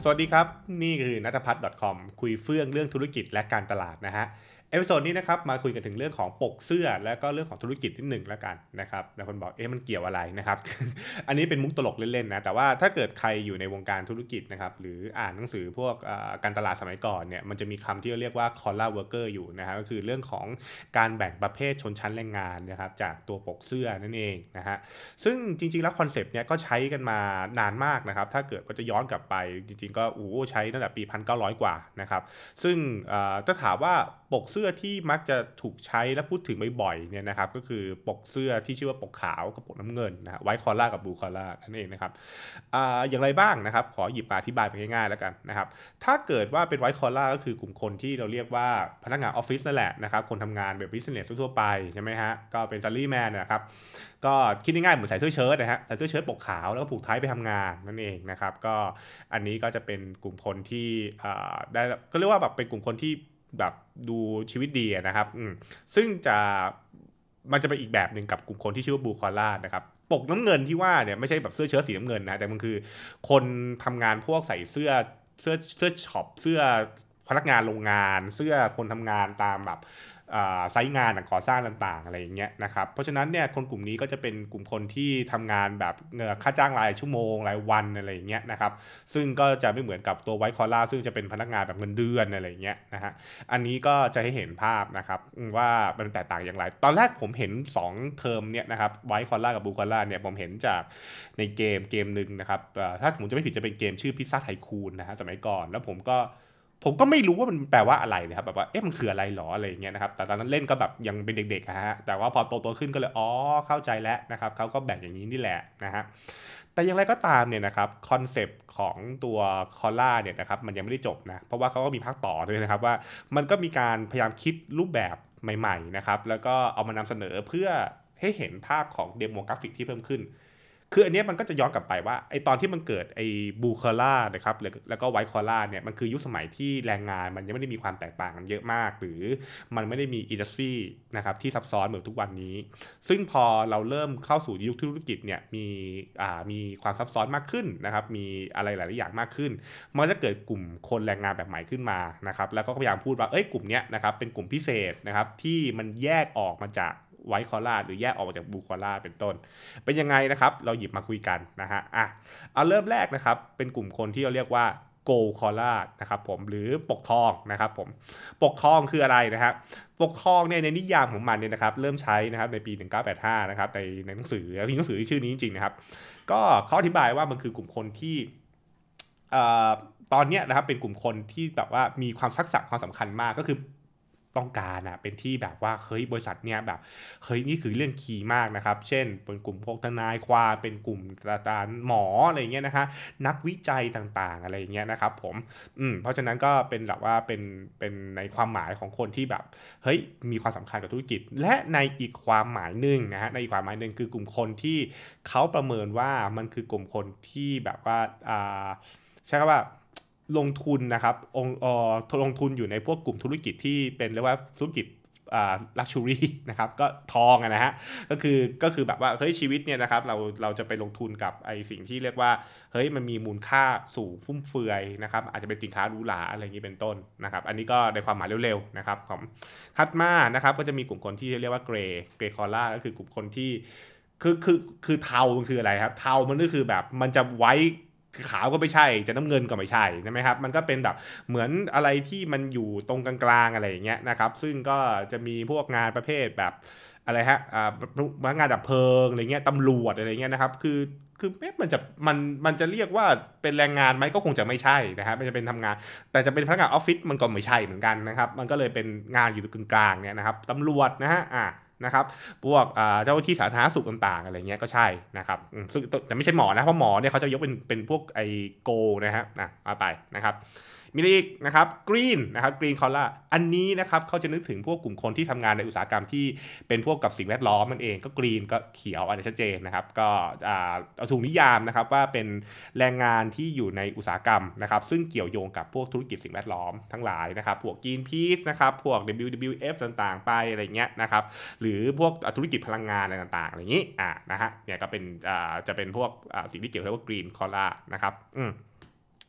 สวัสดีครับนี่คือนัทพัฒน์ .com คุยเฟื่องเรื่องธุรกิจและการตลาดนะฮะเอพิโซดนี้นะครับมาคุยกันถึงเรื่องของปกเสื้อและก็เรื่องของธุรกิจนิดหนึ่งแล้วกันนะครับแล้วคนบอกมันเกี่ยวอะไรนะครับอันนี้เป็นมุกตลกเล่นๆนะแต่ว่าถ้าเกิดใครอยู่ในวงการธุรกิจนะครับหรืออ่านหนังสือพวกการตลาดสมัยก่อนเนี่ยมันจะมีคำที่เรียกว่า collar worker อยู่นะฮะก็คือเรื่องของการแบ่งประเภทชนชั้นแรงงานนะครับจากตัวปกเสื้อนั่นเองนะฮะ ซึ่งจริงๆแล้วคอนเซปต์เนี้ยก็ใช้กันมานานมากนะครับถ้าเกิดว่าจะย้อนกลับไปจริงๆก็ใช้ตั้งแต่ปี1900กว่านะครับซึ่งถ้าถามว่าปกเสื้อที่มักจะถูกใช้และพูดถึงบ่อยๆเนี่ยนะครับก็คือปกเสื้อที่ชื่อว่าปกขาวกับปกน้ำเงินนะไวท์คอลล่ากับบลูคอลล่านั่นเองนะครับอย่างไรบ้างนะครับขอหยิบมาอธิบายไปง่ายๆแล้วกันนะครับถ้าเกิดว่าเป็นไวท์คอลล่าก็คือกลุ่มคนที่เราเรียกว่าพนักงานออฟฟิศนั่นแหละนะครับคนทำงานแบบบิสเนสทั่วไปใช่ไหมฮะก็เป็นซัลลี่แมนนะครับก็คิดง่ายๆเหมือนใส่เสื้อเชิ้ตนะฮะใส่เสื้อเชิ้ตปกขาวแล้วก็ผูกไทยไปทำงานนั่นเองนะครับก็อันนี้ก็จะเป็นกลุ่มคนที่ได้ก็เรียกว่าแบบเป็นกลุ่มคนที่แบบดูชีวิตดีนะครับซึ่งมันจะเป็นอีกแบบหนึ่งกับกลุ่มคนที่ชื่อว่าบลูคอล่านะครับปกน้ำเงินที่ว่าเนี่ยไม่ใช่แบบเสื้อเชิ้ตสีน้ำเงินนะแต่มันคือคนทำงานพวกใส่เสื้อช็อปเสื้อพนักงานโรงงานเสื้อคนทำงานตามแบบไซต์งานก่อสร้างต่างๆอะไรอย่างเงี้ยนะครับเพราะฉะนั้นเนี่ยคนกลุ่มนี้ก็จะเป็นกลุ่มคนที่ทำงานแบบค่าจ้างรายชั่วโมงรายวันอะไรอย่างเงี้ยนะครับซึ่งก็จะไม่เหมือนกับตัวไวท์คอลล่าซึ่งจะเป็นพนักงานแบบเงินเดือนอะไรอย่างเงี้ยนะฮะอันนี้ก็จะให้เห็นภาพนะครับว่ามันแตกต่างอย่างไรตอนแรกผมเห็น2เทอมเนี่ยนะครับไวท์คอลล่ากับบลูคอลล่าเนี่ยผมเห็นจากในเกมหนึ่งนะครับถ้าผมจะไม่ผิดจะเป็นเกมชื่อพิซซ่าไทคูนนะฮะสมัยก่อนแล้วผมก็ไม่รู้ว่ามันแปลว่าอะไรนะครับแบบว่ามันคืออะไรหรออะไรอย่างเงี้ยนะครับแต่ตอนนั้นเล่นก็แบบยังเป็นเด็กๆฮะแต่ว่าพอโตขึ้นก็เลยเข้าใจแล้วนะครับเขาก็แบ่งอย่างนี้นี่แหละนะฮะแต่อย่างไรก็ตามเนี่ยนะครับคอนเซปต์ของตัวคอล่าเนี่ยนะครับมันยังไม่ได้จบนะเพราะว่าเขาก็มีภาคต่อด้วยนะครับว่ามันก็มีการพยายามคิดรูปแบบใหม่ๆนะครับแล้วก็เอามานำเสนอเพื่อให้เห็นภาพของเดโมกราฟิกที่เพิ่มขึ้น คืออันนี้มันก็จะย้อนกลับไปว่าไอตอนที่มันเกิดไอบูคอล่านะครับแล้วก็ไวท์คอล่าเนี่ยมันคือยุคสมัยที่แรงงานมันยังไม่ได้มีความแตกต่างกันเยอะมากหรือมันไม่ได้มีอินดัสทรีนะครับที่ซับซ้อนเหมือนทุกวันนี้ซึ่งพอเราเริ่มเข้าสู่ยุคธุรกิจเนี่ยมีความซับซ้อนมากขึ้นนะครับมีอะไรหลายๆอย่างมากขึ้นมันจะเกิดกลุ่มคนแรงงานแบบใหม่ขึ้นมานะครับแล้วก็พยายามพูดว่ากลุ่มเนี้ยนะครับเป็นกลุ่มพิเศษนะครับที่มันแยกออกมาจากไวท์คอล่าหรือแยกออกมาจากบลูคอล่าเป็นต้น เป็นยังไงนะครับเราหยิบมาคุยกันนะฮะเอาเริ่มแรกนะครับเป็นกลุ่มคนที่เราเรียกว่า Gold Collar นะครับผมหรือปกทองนะครับผมปกทองคืออะไรนะครับปกทองเนี่ยในนิยามของมันเนี่ยนะครับเริ่มใช้นะครับในปี1985นะครับในหนังสือมีหนังสือที่ชื่อนี้จริงๆนะครับก็เขาอธิบายว่ามันคือกลุ่มคนที่เอ่อตอนเนี้ยนะครับเป็นกลุ่มคนที่แบบว่ามีความทักษะความสำคัญมากก็คือต้องการเป็นที่แบบว่าเฮ้ยบริษัทเนี้ยแบบ เฮ้ยนี่คือเรื่องคีย์มากนะครับเช่นเป็นกลุ่มพวกทนายความเป็นกลุ่มอาจารย์หมออะไรเงี้ยนะคะนักวิจัยต่างๆอะไรเงี้ยนะครับผมเพราะฉะนั้นก็เป็นแบบว่าเป็นในความหมายของคนที่แบบเฮ้ยมีความสำคัญกับธุรกิจและในอีกความหมายหนึ่งนะฮะในอีกความหมายหนึ่งคือกลุ่มคนที่เขาประเมินว่ามันคือกลุ่มคนที่แบบว่าใช่ครับว่าลงทุนนะครับลงทุนอยู่ในพวกกลุ่มธุรกิจที่เป็นเรียกว่าธุรกิจลักชัวรี่นะครับก็ทองนะฮะก็คือแบบว่าเฮ้ยชีวิตเนี่ยนะครับเราจะไปลงทุนกับไอสิ่งที่เรียกว่าเฮ้ยมันมีมูลค่าสูงฟุ่มเฟือยนะครับอาจจะเป็นสินค้าหรูหราอะไรอย่างนี้เป็นต้นนะครับอันนี้ก็ในความหมายเร็วๆนะครับของถัดมานะครับก็จะมีกลุ่มคนที่เรียกว่าเกรคอล่าก็คือกลุ่มคนที่คือเทามันคืออะไรครับเทามันก็คือแบบมันจะไว้ขาวก็ไม่ใช่จะน้ำเงินก็ไม่ใช่ใช่ไหมครับมันก็เป็นแบบเหมือนอะไรที่มันอยู่ตรงกลางๆอะไรอย่างเงี้ยนะครับซึ่งก็จะมีพวกงานประเภทแบบอะไรฮะพนักงานดับเพลิงอะไรเงี้ยตำรวจอะไรเงี้ยนะครับคือมันจะเรียกว่าเป็นแรงงานไหมก็คงจะไม่ใช่นะครับมันจะเป็นทำงานแต่จะเป็นพนักงานออฟฟิศมันก็ไม่ใช่เหมือนกันนะครับมันก็เลยเป็นงานอยู่ตรงกลางเนี่ยนะครับตำรวจนะฮะนะครับพวกเจ้าหน้าที่สาธารณสุขต่างๆอะไรเงี้ยก็ใช่นะครับซึ่งแต่ไม่ใช่หมอนะเพราะหมอเนี่ยเขาจะยกเป็นพวกไอโกนะฮะมาไปนะครับมีอะไรอีกนะครับกรีนนะครับกรีนคอลล่าอันนี้นะครับเขาจะนึกถึงพวกกลุ่มคนที่ทำงานในอุตสาหกรรมที่เป็นพวกกับสิ่งแวดล้อมมันเองก็กรีนก็เขียวอันนี้ชัดเจนนะครับก็เอาถูกนิยามนะครับว่าเป็นแรงงานที่อยู่ในอุตสาหกรรมนะครับซึ่งเกี่ยวโยงกับพวกธุรกิจสิ่งแวดล้อมทั้งหลายนะครับพวกกรีนพีซนะครับพวก WWF ต่างๆไปอะไรเงี้ยนะครับหรือพวกธุรกิจพลังงานอะไรต่างๆอะไรอย่างนี้นะฮะเนี่ยก็เป็นจะเป็นพวกสิ่งที่เกี่ยวกับว่ากรีนคอลล่านะครับ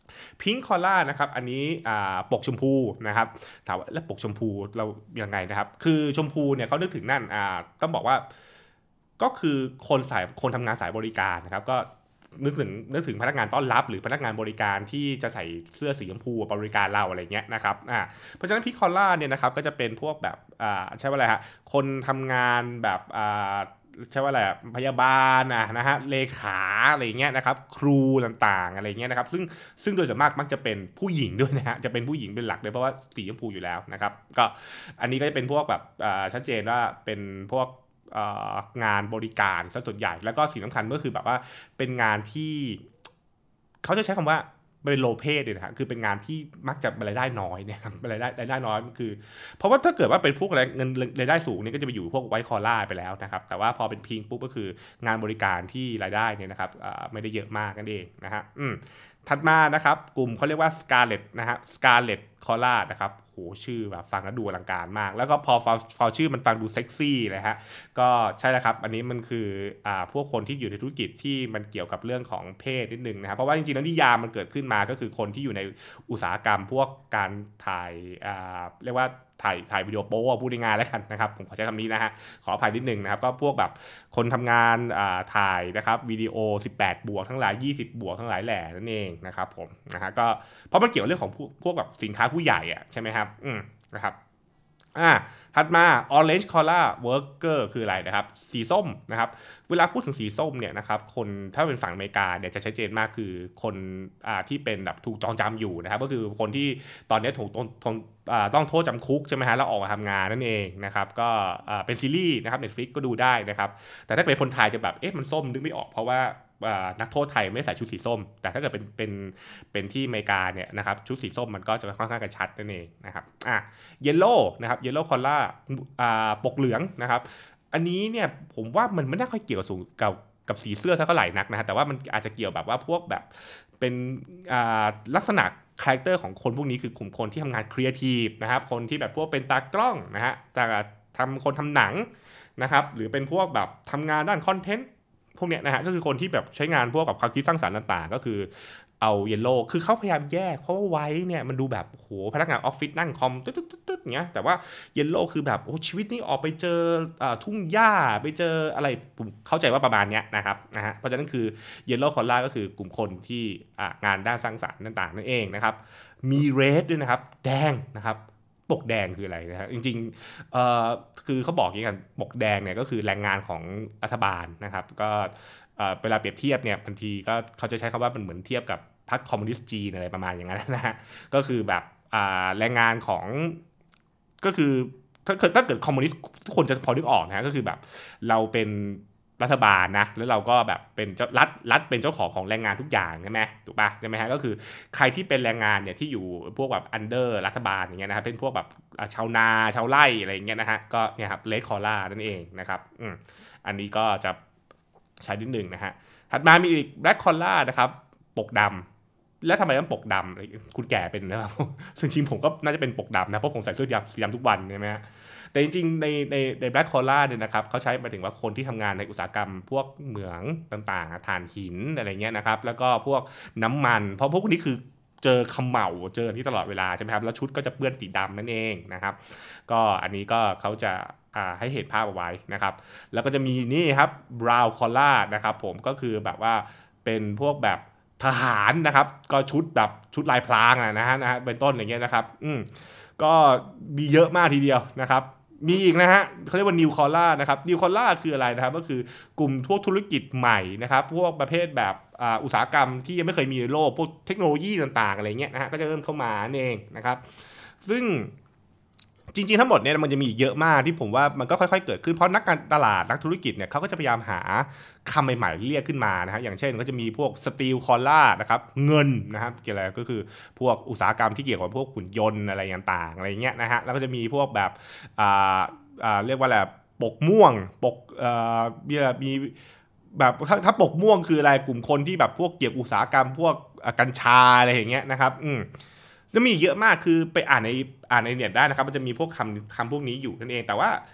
พิงค์คอล่านะครับอันนี้ปกชมพูนะครับถามว่าแล้วปกชมพูเรายังไงนะครับคือชมพูเนี่ยเขานึกถึงนั่นต้องบอกว่าก็คือคนทำงานสายบริการนะครับก็นึกถึงพนักงานต้อนรับหรือพนักงานบริการที่จะใส่เสื้อสีชมพูบริการเราอะไรเงี้ยนะครับเพราะฉะนั้นพิงค์คอล่าเนี่ยนะครับก็จะเป็นพวกแบบใช่ว่าอะไรฮะคนทำงานแบบใช่ว่าอะไรพยาบาลนะฮะเลขาอะไรเงี้ยนะครับครูต่างๆอะไรเงี้ยนะครับซึ่งโดยส่วนมากมักจะเป็นผู้หญิงด้วยนะฮะจะเป็นผู้หญิงเป็นหลักเลยเพราะว่าสีชมพูอยู่แล้วนะครับก็อันนี้ก็จะเป็นพวกแบบชัดเจนว่าเป็นพวกงานบริการซะส่วนใหญ่แล้วก็สิ่งสำคัญก็คือแบบว่าเป็นงานที่เขาจะใช้คำว่าเป็นโลเพสเลยนะฮะคือเป็นงานที่มักจะรายได้น้อยเนี่ยครับรายได้น้อยคือเพราะว่าถ้าเกิดว่าเป็นพวกเงินรายได้สูงเนี่ยก็จะไปอยู่พวกไวท์คอล่าไปแล้วนะครับแต่ว่าพอเป็นพิงปุ๊บก็คืองานบริการที่รายได้เนี่ยนะครับไม่ได้เยอะมากนั่นเองนะฮะถัดมานะครับกลุ่มเขาเรียกว่า Scarlet นะฮะ Scarlet Cola นะครับโหชื่อแบบฟังแล้วดูอลังการมากแล้วก็พอชื่อมันฟังดูเซ็กซี่เลยฮะก็ใช่แล้วครับอันนี้มันคือพวกคนที่อยู่ในธุรกิจที่มันเกี่ยวกับเรื่องของเพศนิดนึงนะครับเพราะว่าจริงๆแล้วนิยามมันเกิดขึ้นมาก็คือคนที่อยู่ในอุตสาหกรรมพวกการถ่ายเรียกว่าถ่ายวิดีโอโป๊พูดง่ายๆแล้วกันนะครับผมขอใช้คำนี้นะฮะขออภัยนิดนึงนะครับก็พวกแบบคนทำงานถ่ายนะครับวิดีโอ18บวกทั้งหลาย20บวกทั้งหลายแหล่นั่นเองนะครับผมนะฮะก็เพราะมันเกี่ยวเรื่องของพวกแบบสินค้าผู้ใหญ่อะใช่ไหมครับนะครับอ่าถัดมา Orange Collar Worker คืออะไรนะครับสีส้มนะครับเวลาพูดถึงสีส้มเนี่ยนะครับคนถ้าเป็นฝั่งอเมริกาเนี่ยจะชัดเจนมากคือคนที่เป็นแบบถูกจองจำอยู่นะครับก็คือคนที่ตอนนี้ถูกต้องโทษจำคุกใช่ไหมฮะแล้วออกมาทำงานนั่นเองนะครับก็เป็นซีรีส์นะครับ Netflix ก็ดูได้นะครับแต่ถ้าเป็นคนไทยจะแบบเอ๊ะมันส้มนึกไม่ออกเพราะว่านักโทษไทยไม่ใส่ชุดสีส้มแต่ถ้าเกิดเป็นที่อเมริกาเนี่ยนะครับชุดสีส้มมันก็จะค่อนข้างกระชัดนั่นเองนะครับเยลโล่นะครับเยลโล่คอลล่าปกเหลืองนะครับอันนี้เนี่ยผมว่ามันไม่น่าค่อยเกี่ยวกับสีเสื้อเท่าไหร่นักนะฮะแต่ว่ามันอาจจะเกี่ยวแบบว่าพวกแบบเป็นลักษณะคาแรคเตอร์ของคนพวกนี้คือกลุ่มคนที่ทำงานครีเอทีฟนะครับคนที่แบบพวกเป็นตากล้องนะฮะแต่คนทำหนังนะครับหรือเป็นพวกแบบทำงานด้านคอนเทนต์พวกเนี้ยนะฮะก็คือคนที่แบบใช้งานพวกกับความคิดสร้างสรรค์ต่างๆก็คือเอาเยลโล่คือเขาพยายามแยกเพราะว่าไว้เนี่ยมันดูแบบโหพนักงานออฟฟิศนั่งคอมตึ๊ดๆๆเงี้ยแต่ว่าเยลโล่คือแบบโอ้ชีวิตนี้ออกไปเจอทุ่งหญ้าไปเจออะไรผมเข้าใจว่าประมาณเนี้ยนะครับนะฮะเพราะฉะนั้นคือเยลโล่คอลล่าก็คือกลุ่มคนที่งานด้านสร้างสรรค์ต่างๆนั่นเองนะครับมีเรดด้วยนะครับแดงนะครับปกแดงคืออะไรนะครับจริงๆคือเขาบอกอย่างนี้กันปกแดงเนี่ยก็คือแรงงานของรัฐบาลนะครับก็เวลาเปรียบเทียบเนี่ยบางทีก็เขาจะใช้คำว่ามันเหมือนเทียบกับพรรคคอมมิวนิสต์จีนอะไรประมาณอย่างนั้นนะฮะก็คือแบบแรงงานของก็คือถ้าเกิดคอมมิวนิสต์ทุกคนจะพอนึกออกนะฮะก็คือแบบเราเป็นรัฐบาลนะแล้วเราก็แบบเป็นรัฐเป็นเจ้าของแรงงานทุกอย่างใช่ไหมถูกป่ะใช่ไหมฮะก็คือใครที่เป็นแรงงานเนี่ยที่อยู่พวกแบบอันเดอร์รัฐบาลอย่างเงี้ยนะครับเป็นพวกแบบชาวนาชาวไร่อะไรอย่างเงี้ยนะฮะก็เนี่ยครับเลดคอล่านั่นเองนะครับอันนี้ก็จะใช้นิดหนึ่งนะฮะถัดมามีอีกแบล็คคอล่านะครับปกดำแล้วทำไมต้องปกดำคุณแก่เป็นนะครับซึ่งจริงผมก็น่าจะเป็นปกดำนะเพราะผมใส่เสื้อสีดำทุกวันใช่ไหมฮะแต่จริงๆในแบล็คคอล่าเนี่ยนะครับเขาใช้หมายถึงว่าคนที่ทำงานในอุตสาหกรรมพวกเหมืองต่างๆถ่านหินอะไรเงี้ยนะครับแล้วก็พวกน้ำมันเพราะพวกนี้คือเจอเขม่าเจอที่ตลอดเวลาใช่ไหมครับแล้วชุดก็จะเปื้อนสีดำนั่นเองนะครับก็อันนี้ก็เขาจะให้เห็นภาพเอาไว้นะครับแล้วก็จะมีนี่ครับ brown collar นะครับผมก็คือแบบว่าเป็นพวกแบบทหารนะครับก็ชุดแบบชุดลายพรางนะฮะเป็นต้นอย่างเงี้ยนะครับก็มีเยอะมากทีเดียวนะครับมีอีกนะฮะเขาเรียกว่า New Collar นะครับ New Collar คืออะไรนะครับก็คือกลุ่มพวกธุรกิจใหม่นะครับพวกประเภทแบบอุตสาหกรรมที่ยังไม่เคยมีในโลกพวกเทคโนโลยีต่างๆอะไรเงี้ยนะฮะก็จะเริ่มเข้ามาเองนะครับซึ่งจริงๆทั้งหมดเนี่ยมันจะมีเยอะมากที่ผมว่ามันก็ค่อยๆเกิดขึ้นเพราะนักการตลาดนักธุรกิจเนี่ยเขาก็จะพยายามหาคำใหม่ๆเรียกขึ้นมานะฮะอย่างเช่นก็จะมีพวกสตีลคอลล่านะครับเงินนะครับเกี่ยวอะไรก็คือพวกอุตสาหกรรมที่เกี่ยวกับพวกหุ่นยนต์อะไรต่างๆอะไรเงี้ยนะฮะแล้วก็จะมีพวกแบบอ่าเรียกว่าอะไรปกม่วงปกมีแบบถ้าปกม่วงคืออะไรกลุ่มคนที่แบบพวกเกี่ยวกับอุตสาหกรรมพวกกัญชาอะไรอย่างเงี้ยนะครับจะมีเยอะมากคือไปอ่านในเน็ตได้นะครับมันจะมีพวกคำพวกนี้อยู่นั่นเองแต่ว่า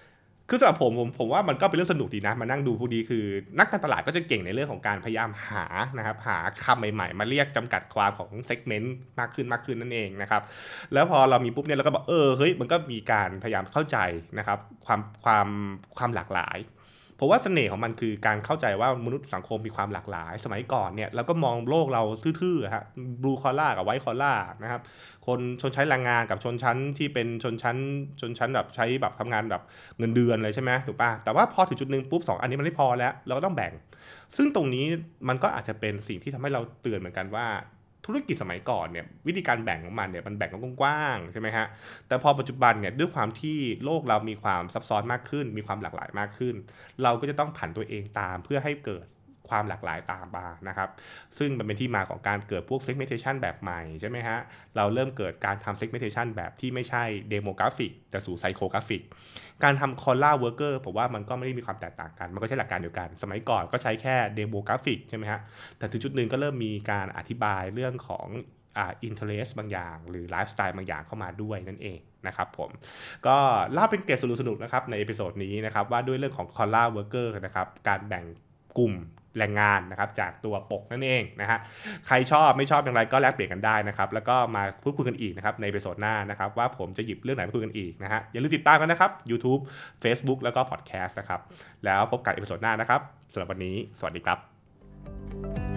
คือสำหรับผมว่ามันก็เป็นเรื่องสนุกดีนะมานั่งดูพวกนี้คือนักการตลาดก็จะเก่งในเรื่องของการพยายามหานะครับหาคำใหม่ๆมาเรียกจำกัดความของเซกเมนต์มากขึ้นนั่นเองนะครับแล้วพอเรามีปุ๊บเนี่ยเราก็บอกเฮ้ยมันก็มีการพยายามเข้าใจนะครับความหลากหลายเพราะว่าเสน่ห์ของมันคือการเข้าใจว่ามนุษย์สังคมมีความหลากหลายสมัยก่อนเนี่ยเราก็มองโลกเราทื่อๆฮะบลูคอล่ากับไวท์คอล่านะครับคนชนชั้นแรงงานกับชนชั้นที่เป็นชนชั้นแบบใช้แบบทำงานแบบเงินเดือนเลยใช่ไหมถูกป่ะแต่ว่าพอถึงจุดหนึ่งปุ๊บ2อันนี้มันไม่พอแล้วเราก็ต้องแบ่งซึ่งตรงนี้มันก็อาจจะเป็นสิ่งที่ทำให้เราเตือนเหมือนกันว่าธุรกิจสมัยก่อนเนี่ยวิธีการแบ่งของมันเนี่ยมันแบ่งกว้างๆใช่ไหมฮะ แต่พอปัจจุบันเนี่ยด้วยความที่โลกเรามีความซับซ้อนมากขึ้นมีความหลากหลายมากขึ้นเราก็จะต้องผันตัวเองตามเพื่อให้เกิดความหลากหลายตามมานะครับซึ่งมันเป็นที่มาของการเกิดพวก segmentation แบบใหม่ใช่ไหมฮะเราเริ่มเกิดการทำ segmentation แบบที่ไม่ใช่ demographic แต่สู่ psychographic การทำ collar worker ผมว่ามันก็ไม่ได้มีความแตกต่างกันมันก็ใช้หลักการเดียวกันสมัยก่อนก็ใช้แค่ demographic ใช่ไหมฮะแต่ถึงจุดหนึ่งก็เริ่มมีการอธิบายเรื่องของinterest บางอย่างหรือไลฟ์สไตล์บางอย่างเข้ามาด้วยนั่นเองนะครับผมก็เล่าเป็นเกร็ดสนุกๆนะครับในเอพิโซดนี้นะครับว่าด้วยเรื่องของ collar worker นะครับการแบ่งกลุ่มแรงงานนะครับจากตัวปกนั่นเองนะฮะใครชอบไม่ชอบอย่างไรก็แลกเปลี่ยนกันได้นะครับแล้วก็มาพูดคุยกันอีกนะครับในเอพิโซดหน้านะครับว่าผมจะหยิบเรื่องไหนมาคุยกันอีกนะฮะอย่าลืมติดตามกันนะครับ YouTube Facebook แล้วก็ Podcast นะครับแล้วพบกันเอพิโซดหน้านะครับสำหรับวันนี้สวัสดีครับ